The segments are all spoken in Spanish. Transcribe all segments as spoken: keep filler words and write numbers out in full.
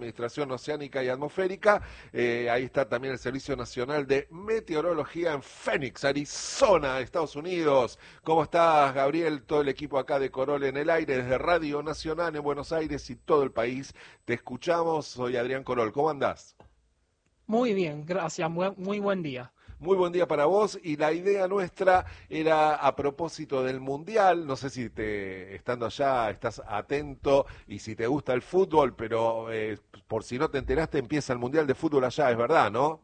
Administración Oceánica y Atmosférica. Eh, ahí está también el Servicio Nacional de Meteorología en Phoenix, Arizona, Estados Unidos. ¿Cómo estás, Gabriel? Todo el equipo acá de Corol en el aire, desde Radio Nacional en Buenos Aires y todo el país. Te escuchamos, soy Adrián Corol. ¿Cómo andás? Muy bien, gracias, muy, muy buen día. Muy buen día para vos, y la idea nuestra era a propósito del Mundial. No sé si te, estando allá estás atento y si te gusta el fútbol, pero eh, por si no te enteraste, empieza el Mundial de Fútbol allá, es verdad, ¿no?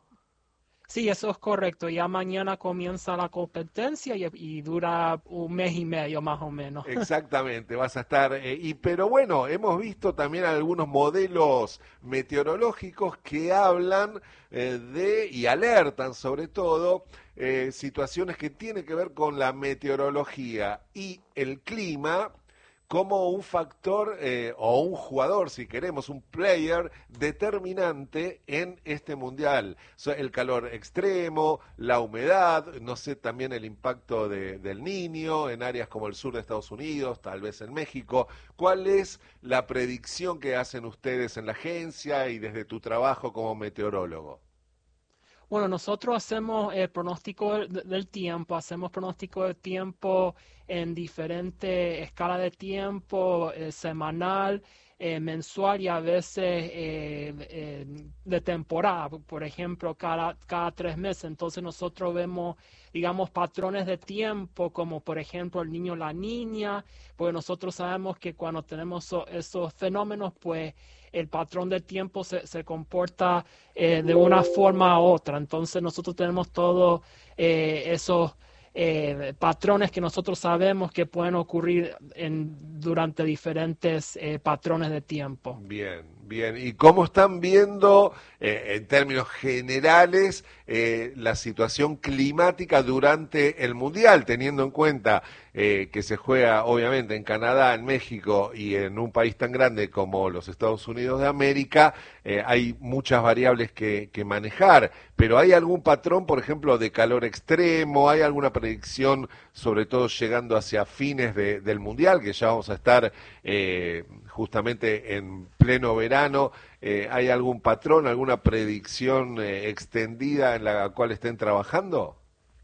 Sí, eso es correcto. Ya mañana comienza la competencia y, y dura un mes y medio más o menos. Exactamente, vas a estar, eh, y pero bueno, hemos visto también algunos modelos meteorológicos que hablan eh, de y alertan sobre todo eh, situaciones que tienen que ver con la meteorología y el clima como un factor eh, o un jugador, si queremos, un player determinante en este mundial. So, el calor extremo, la humedad, no sé, también el impacto de, del Niño en áreas como el sur de Estados Unidos, tal vez en México. ¿Cuál es la predicción que hacen ustedes en la agencia y desde tu trabajo como meteorólogo? Bueno, nosotros hacemos eh, pronóstico de- del tiempo, hacemos pronóstico del tiempo en diferentes escalas de tiempo, eh, semanal, eh, mensual y a veces eh, eh, de temporada, por ejemplo, cada, cada tres meses. Entonces nosotros vemos, digamos, patrones de tiempo, como por ejemplo el niño o la niña, porque nosotros sabemos que cuando tenemos so- esos fenómenos, pues el patrón del tiempo se, se comporta eh, de una forma u otra. Entonces nosotros tenemos todos eh, esos eh, patrones que nosotros sabemos que pueden ocurrir en, durante diferentes eh, patrones de tiempo. Bien, bien. ¿Y cómo están viendo, eh, en términos generales, eh, la situación climática durante el Mundial, teniendo en cuenta eh, que se juega obviamente en Canadá, en México y en un país tan grande como los Estados Unidos de América? Eh, hay muchas variables que, que manejar, pero ¿hay algún patrón, por ejemplo, de calor extremo? ¿Hay alguna predicción, sobre todo llegando hacia fines de- del Mundial, que ya vamos a estar eh, justamente en pleno verano? Eh, ¿hay algún patrón, alguna predicción eh, extendida en la cual estén trabajando?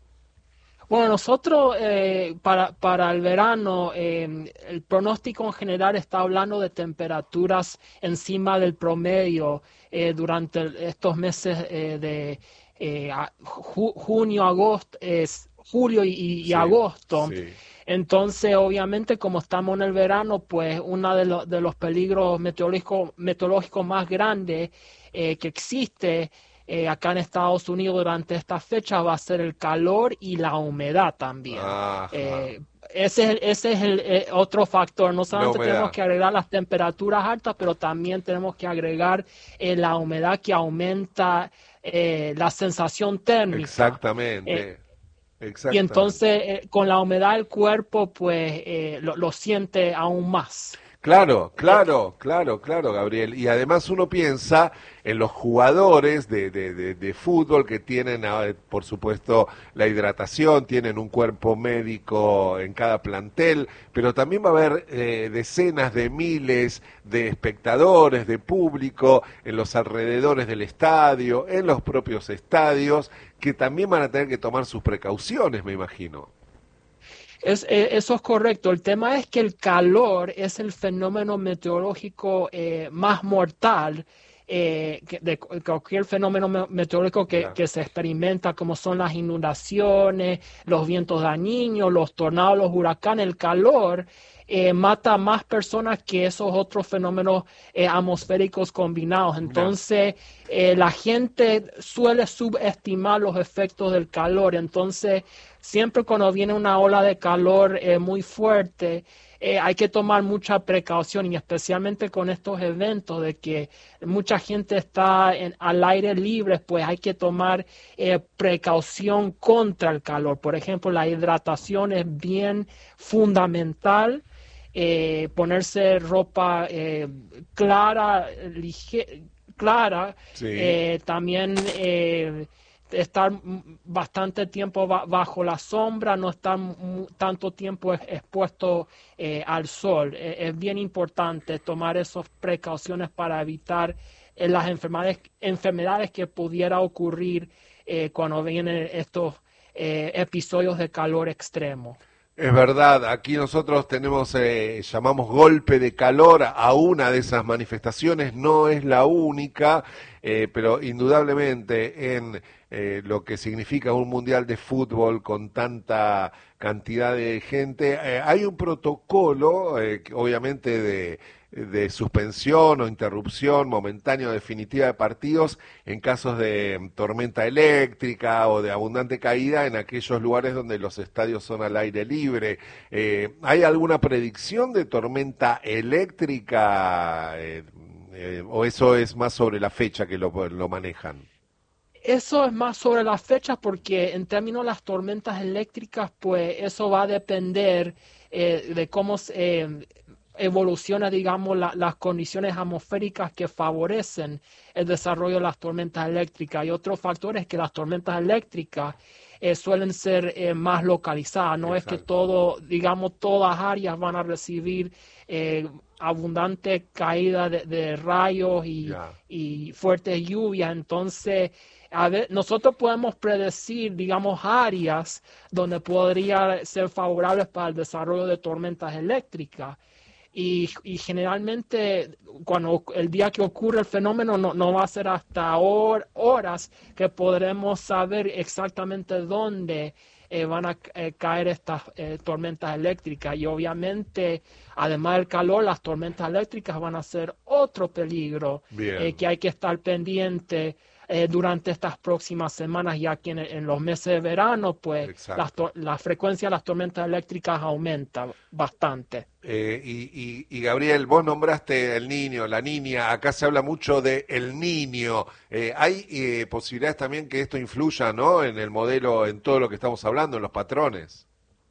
Bueno, nosotros eh, para, para el verano, eh, el pronóstico en general está hablando de temperaturas encima del promedio eh, durante el- estos meses eh, de eh, a- ju- junio, agosto, es, julio y, y Sí, agosto. sí. Entonces, obviamente, como estamos en el verano, pues uno de, los de los peligros meteorológicos, meteorológicos más grandes eh, que existe eh, acá en Estados Unidos durante esta fecha va a ser el calor y la humedad también. Ajá. Eh, ese es, el, ese es el eh, otro factor. No La solamente tenemos humedad. que agregar las temperaturas altas, pero también tenemos que agregar eh, la humedad que aumenta eh, la sensación térmica. Eh, Exactamente. y Exactamente. entonces eh, con la humedad el cuerpo pues eh, lo, lo siente aún más. Claro, Eh, claro, claro, claro, Gabriel. Y además uno piensa en los jugadores de, de, de, de fútbol que tienen, ah, por supuesto, la hidratación, tienen un cuerpo médico en cada plantel, pero también va a haber eh, decenas de miles de espectadores, de público en los alrededores del estadio, en los propios estadios, que también van a tener que tomar sus precauciones, me imagino. Es, eh, eso es correcto. El tema es que el calor es el fenómeno meteorológico eh, más mortal eh, que- de cu- cualquier fenómeno me- meteorológico que, Ya. que se experimenta, como son las inundaciones, los vientos dañinos, los tornados, los huracanes. El calor eh, mata a más personas que esos otros fenómenos eh, atmosféricos combinados. Mira. Entonces, eh, la gente suele subestimar los efectos del calor. Entonces, siempre cuando viene una ola de calor eh, muy fuerte, eh, hay que tomar mucha precaución y especialmente con estos eventos de que mucha gente está en- al aire libre, pues hay que tomar eh, precaución contra el calor. Por ejemplo, la hidratación es bien fundamental. Eh, ponerse ropa eh, clara, lige- clara, Sí. eh, también eh, estar bastante tiempo ba- bajo la sombra, no estar mu- tanto tiempo ex- expuesto eh, al sol. Eh, es bien importante tomar esas precauciones para evitar en las enfermedades, enfermedades que pudiera ocurrir eh, cuando vienen estos eh, episodios de calor extremo. Es verdad, aquí nosotros tenemos, eh, llamamos golpe de calor a una de esas manifestaciones, no es la única, eh, pero indudablemente en eh, lo que significa un mundial de fútbol con tanta cantidad de gente, eh, hay un protocolo, eh, que obviamente de de suspensión o interrupción momentánea o definitiva de partidos en casos de tormenta eléctrica o de abundante caída en aquellos lugares donde los estadios son al aire libre. Eh, ¿Hay alguna predicción de tormenta eléctrica eh, eh, o eso es más sobre la fecha que lo, lo manejan? Eso es más sobre las fechas porque en términos de las tormentas eléctricas, pues eso va a depender eh, de cómo se... Eh, evoluciona, digamos, la, las condiciones atmosféricas que favorecen el desarrollo de las tormentas eléctricas. Y otros factores que las tormentas eléctricas eh, suelen ser eh, más localizadas. No Exacto. Es que todo, digamos, todas áreas van a recibir eh, abundante caída de, de rayos y, yeah. y fuertes lluvias. Entonces, a ver, nosotros podemos predecir, digamos, áreas donde podría ser favorables para el desarrollo de tormentas eléctricas. Y, y generalmente cuando el día que ocurre el fenómeno no, no va a ser hasta hor, horas que podremos saber exactamente dónde eh, van a eh, caer estas eh, tormentas eléctricas. Y obviamente, además del calor, las tormentas eléctricas van a ser otro peligro eh, que hay que estar pendiente eh, durante estas próximas semanas, ya que en, en los meses de verano, pues la, la frecuencia de las tormentas eléctricas aumenta bastante. Eh, y, y, y Gabriel, vos nombraste el niño, la niña, acá se habla mucho de el niño. Eh, ¿Hay eh, posibilidades también que esto influya, ¿no?, en el modelo, en todo lo que estamos hablando, en los patrones?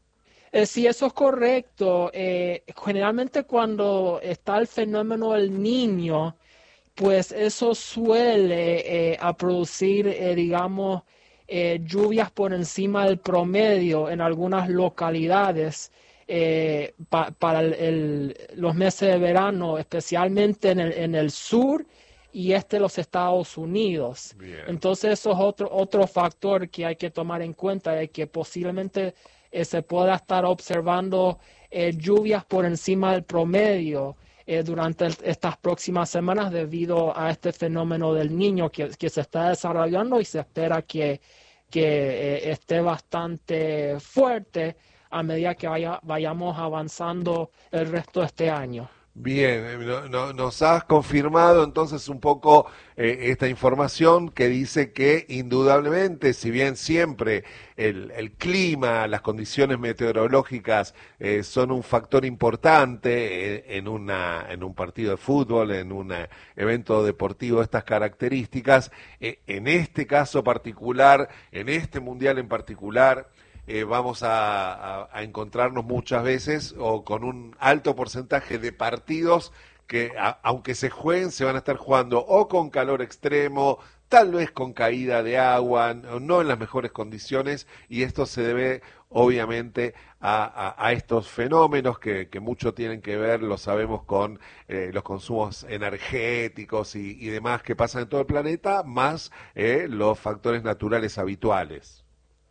Eh, sí, eso es correcto. Eh, generalmente cuando está el fenómeno del niño, pues eso suele eh, a producir, eh, digamos, eh, lluvias por encima del promedio en algunas localidades eh, pa, para el, el, los meses de verano, especialmente en el, en el sur y este de los Estados Unidos. Bien. Entonces eso es otro, otro factor que hay que tomar en cuenta, de que posiblemente eh, se pueda estar observando eh, lluvias por encima del promedio Eh, durante el, estas próximas semanas debido a este fenómeno del niño que, que se está desarrollando y se espera que, que eh, esté bastante fuerte a medida que vaya, vayamos avanzando el resto de este año. Bien, no, no, nos has confirmado entonces un poco eh, esta información que dice que indudablemente, si bien siempre el, el clima, las condiciones meteorológicas eh, son un factor importante eh, en, una, en un partido de fútbol, en un evento deportivo de estas características, eh, en este caso particular, en este mundial en particular, Eh, vamos a, a, a encontrarnos muchas veces o con un alto porcentaje de partidos que a, aunque se jueguen se van a estar jugando o con calor extremo, tal vez con caída de agua, no, no en las mejores condiciones, y esto se debe obviamente a, a, a estos fenómenos que, que mucho tienen que ver, lo sabemos, con eh, los consumos energéticos y, y demás que pasan en todo el planeta, más eh, los factores naturales habituales.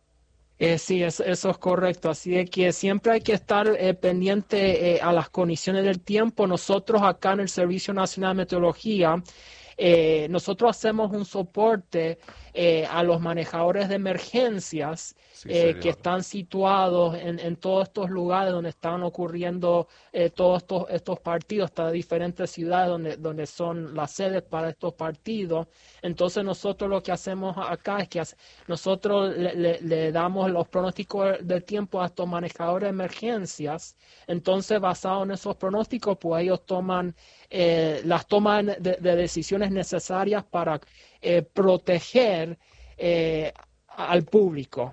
Eh, sí, eso, eso es correcto. Así de que siempre hay que estar eh, pendiente eh, a las condiciones del tiempo. Nosotros acá en el Servicio Nacional de Meteorología, eh, nosotros hacemos un soporte eh, a los manejadores de emergencias sí, eh, que están situados en, en todos estos lugares donde están ocurriendo eh, todos estos, estos partidos, estas diferentes ciudades donde, donde son las sedes para estos partidos. Entonces nosotros lo que hacemos acá es que hace, nosotros le, le, le damos los pronósticos del tiempo a estos manejadores de emergencias. Entonces, basado en esos pronósticos, pues ellos toman eh, las toman de, de decisiones necesarias para eh, proteger eh, al público.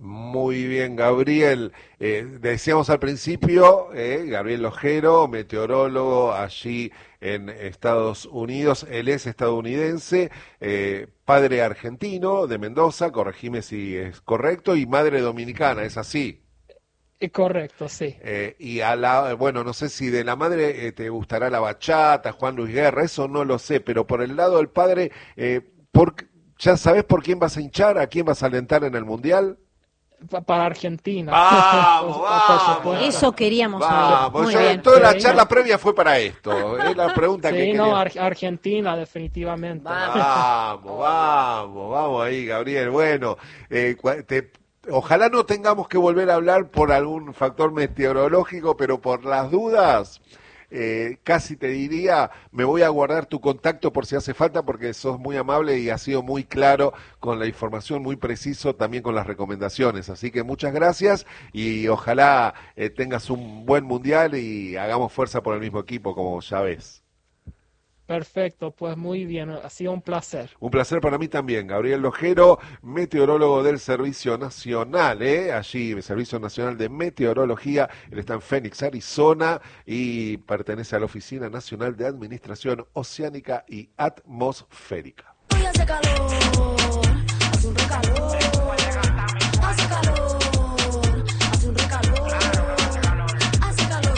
Muy bien, Gabriel. Eh, decíamos al principio, eh, Gabriel Lojero, meteorólogo allí en Estados Unidos. Él es estadounidense, eh, padre argentino de Mendoza, corregime si es correcto, y madre dominicana, ¿es así? Correcto, sí. Eh, y a la, bueno, no sé si de la madre eh, te gustará la bachata, Juan Luis Guerra, eso no lo sé, pero por el lado del padre, eh, por, ¿ya sabes por quién vas a hinchar? ¿A quién vas a alentar en el Mundial? Para Argentina. Vamos, Por- por vamos. supuesto. Eso queríamos Vamos, saber. Muy yo- bien. toda la Sí. charla previa fue para esto, es la pregunta que Sí, quería. no, Ar- Argentina, definitivamente. Vamos. Vamos, vamos, vamos ahí, Gabriel. Bueno, eh, cua- te- ojalá no tengamos que volver a hablar por algún factor meteorológico, pero por las dudas, eh, casi te diría, me voy a guardar tu contacto por si hace falta, porque sos muy amable y has sido muy claro con la información, muy preciso también con las recomendaciones. Así que muchas gracias y ojalá eh, tengas un buen mundial y hagamos fuerza por el mismo equipo, como ya ves. Perfecto, pues muy bien, ha sido un placer. Un placer para mí también, Gabriel Lojero, meteorólogo del Servicio Nacional, ¿eh? Allí, el Servicio Nacional de Meteorología, él está en Phoenix, Arizona, y pertenece a la Oficina Nacional de Administración Oceánica y Atmosférica. Hoy hace calor, hace un recalor. Hace calor, hace un recalor. Hace calor,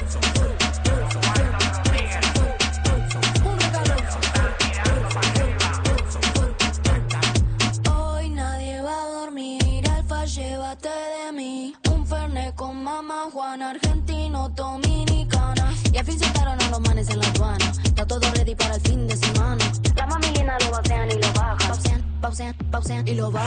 un recalor. Hoy nadie va a dormir, Alfa, llévate de mí. Un fernet con mamá Juana, argentino, dominicana. Y al fin sentaron a los manes en la aduana. Está todo ready para el fin de semana. La mami linda lo vacían y lo bajan. Pausean, pausean, pausean y lo bajan.